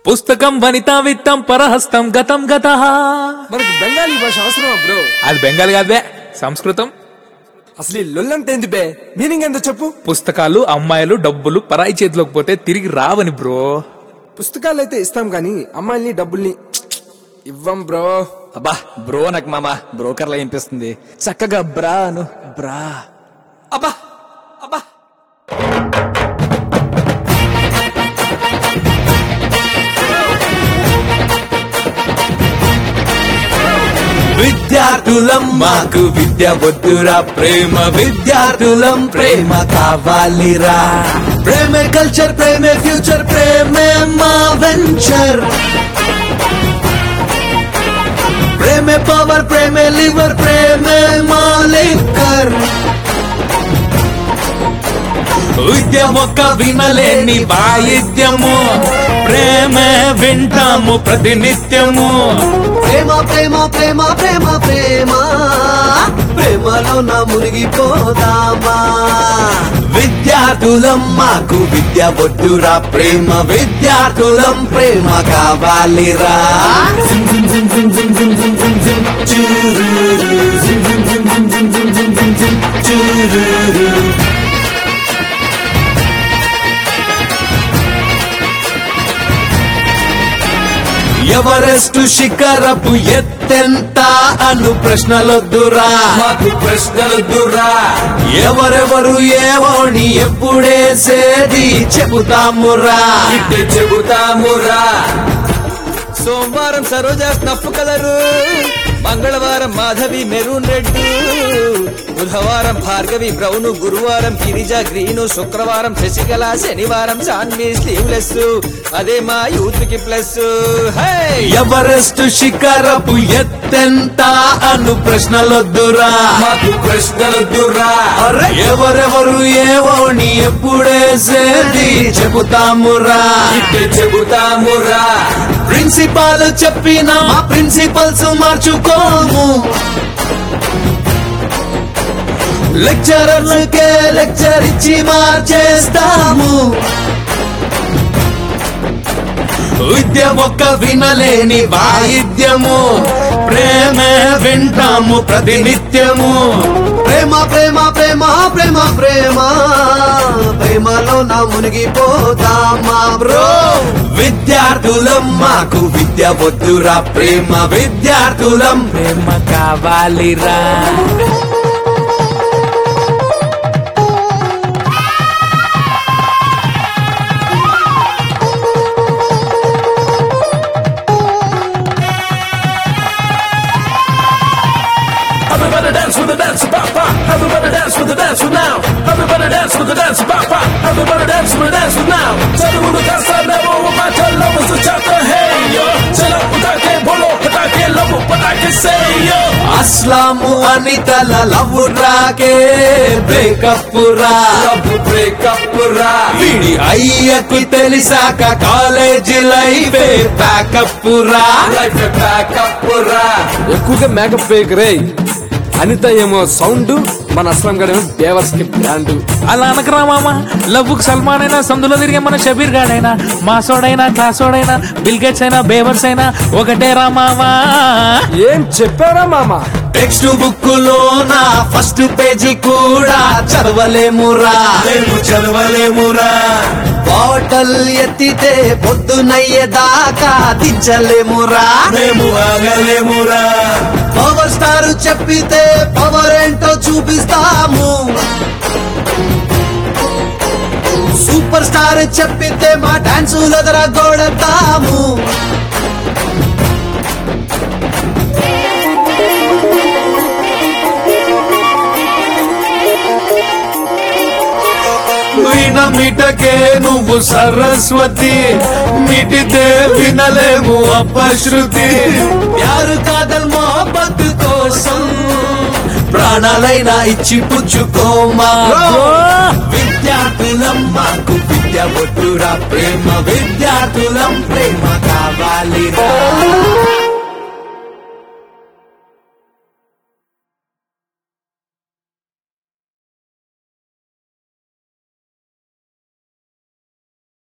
పుస్తకం వనితా విత్తం పరహస్తం గతం గతః. మనకి బెంగాలీ భాష అవసరమా బ్రో? అది బెంగాలీ కాదే, సంస్కృతం. అసలు ఈ లొల్లంతా ఏంది బే? మీనింగ్ ఏందో చెప్పు. పుస్తకాలు, అమ్మాయిలు, డబ్బులు పరాయి చేతిలోకి పోతే తిరిగి రావని బ్రో. పుస్తకాలు అయితే ఇస్తాం గానీ అమ్మాయిల్ని డబ్బుల్ని ఇవ్వం బ్రో. అబ్బా బ్రో నాకు మామ బ్రోకర్లా వినిపిస్తుంది. చక్కగా బ్రాను బ్రా. అబ్బా అబ్బా విద్యార్థులం మాకు విద్య వద్దురా, ప్రేమ విద్యార్థులం ప్రేమ కావాలిరా. ప్రేమే కల్చర్, ప్రేమే ఫ్యూచర్, ప్రేమే మా వెంచర్. ప్రేమే పవర్, ప్రేమే లివర్, ప్రేమే మా లిక్కర్. విద్య ఒక్క వినలేని వాయిద్యము, ప్రేమే వింటాము ప్రతినిత్యము. ప్రేమ ప్రేమ ప్రేమ ప్రేమ ప్రేమ, ప్రేమలో నా మునిగిపోదామా. విద్యార్థులం మాకు విద్య వద్దురా, ప్రేమ విద్యార్థులం ప్రేమ కావాలిరా. ఎవరెస్టు శిఖరపు ఎత్తెంత అను ప్రశ్నలొద్దురా, మాకు ప్రశ్నలొద్దురా. ఎవరెవరు ఏవోని ఎప్పుడేసేది చెబుతామురా, చెబుతామురా. సోమవారం సరోజా స్నఫ్ కలరు, మంగళవారం మాధవి మెరూన్ రెడ్, బుధవారం భార్గవి బ్రౌను, గురువారం గిరిజ గ్రీను, శుక్రవారం శశికళ, శనివారం చాన్వి స్లీవ్లెస్. అదే మా యూత్ కి ప్లస్. ఎవరెస్ట్ శిఖరపు ఎత్తెంత అను ప్రశ్నలొద్దురా, మాకు ప్రశ్నలొద్దురా. ఎవరెవరు ఏవోని ఎప్పుడేసేది చెబుతామురా, చెబుతామురా. ప్రిన్సిపాల్ చెప్పిన మా ప్రిన్సిపల్స్ మార్చుకోము, లెక్చరర్లకే లెక్చర్ ఇచ్చి మార్చేస్తాము. విద్య ఒక్క వినలేని వాయిద్యము, ప్రేమే వింటాము ప్రతినిత్యము. ప్రేమ ప్రేమ ప్రేమ ప్రేమ ప్రేమ, ప్రేమలో నా మునిగిపోతామా బ్రో. విద్యార్థులం మాకు విద్య వద్దురా, ప్రేమ విద్యార్థులం ప్రేమ కావాలిరా. Everybody dance with the dance, papa. Everybody dance with the dance now. Everybody dance with the dance, papa. Everybody dance with the dance now. Tell me who the dance I never want my tell love is a chapter. Hey yo, tell up what I can bolo, but I can't love what I can say yo. అస్లాము అనితల love రాకే breakup రా, love breakup రా. వీడి అయ్యకు తెలిసాక college life pack up రా, life pack up రా. ఎక్కువగా మేకప్ ఫేక్ రే. అనిత ఏమో సౌండ్, మన అస్లం గడేమో బేవర్స్ కి బ్రాండ్. అలా అనకరా మామ. లవ్వుకు సల్మాన్ అయినా, సందులో తిరిగే మన షబీర్ గాడైనా, మాసోడైనా క్లాసోడైనా, బిల్ గేట్స్ అయినా బేవర్స్ అయినా ఒకటే రా మామా. ఏం చెప్పారా మామ? టెక్స్ట్ బుక్ లో నా ఫస్ట్ పేజీ కూడా చదవలేమురా, మేము చదవలేమురా. బాటల్ ఎత్తితే పొద్దునయ్యేదాకా దించలేమురా, మేము ఆగలేమురా. పవర్ స్టార్ చెప్పితే పవర్ ఏంటో చూపిస్తాము, సూపర్ స్టార్ చెప్పితే మా డాన్సులు ఎదరగొడతాము. మిటకే నువ్వు సరస్వతి, మిటితే వినలేము అపశృతి. ప్యారు కాదల్ మొహబ్బత్ కోసం ప్రాణాలైనా ఇచ్చి పుచ్చుకోమా. విద్యార్థులం మాకు విద్య వద్దురా, ప్రేమ విద్యార్థులం ప్రేమ కావాలిరా.